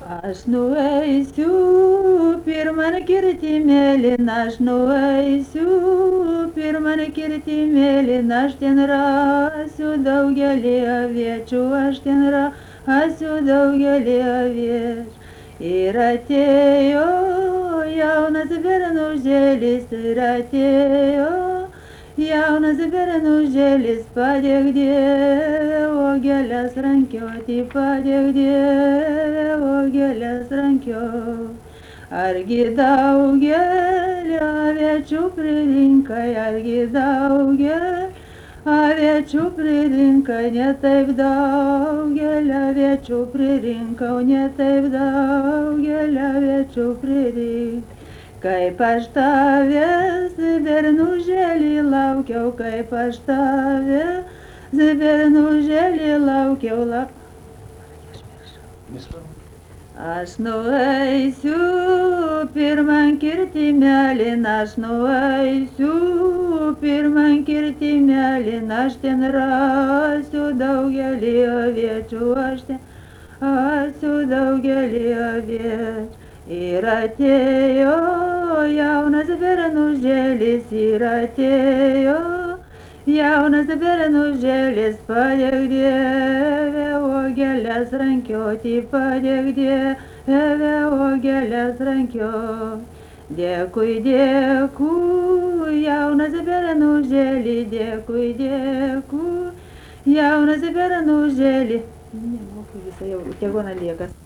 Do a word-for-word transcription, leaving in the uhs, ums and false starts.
Aš nueisiu pirman kirtimėlį, aš nueisiu pirman kirtimėlį, aš ten rasiu daugelį aviečių, aš ten rasiu daugelį aviečių. Ir atėjo jaunas bernužėlis, ir atėjo jaunas bernužėlis, padėk Dieve, uogeles rankioti, padėk Dieve, uogeles rankioti. Argi daugelį aviečių pririnkai, argi daugelį aviečių pririnkai, ne taip daugelį aviečių pririnkau, ne taip daugelį aviečių pririnkai. Kaip aš tavęs, bernužėlį, laukiau, kaip aš tavęs, bernužėlį, laukiau, laukiau. Aš nueisiu pirman kirtimėlį, aš nueisiu pirman kirtimėlį, aš ten rasiu daugelį aviečių, aš ten rasiu daugelį aviečių. Ir atėjo jaunas bernužėlis, ir atėjo jaunas bernužėlis, padėk Dieve, uogeles rankioti, padėk Dieve, uogeles rankioti. Dėkui, dėkui, jaunas bernužėli, dėkui, dėkui, jaunas bernužėli. Nemoku visą jau, tegona liekas.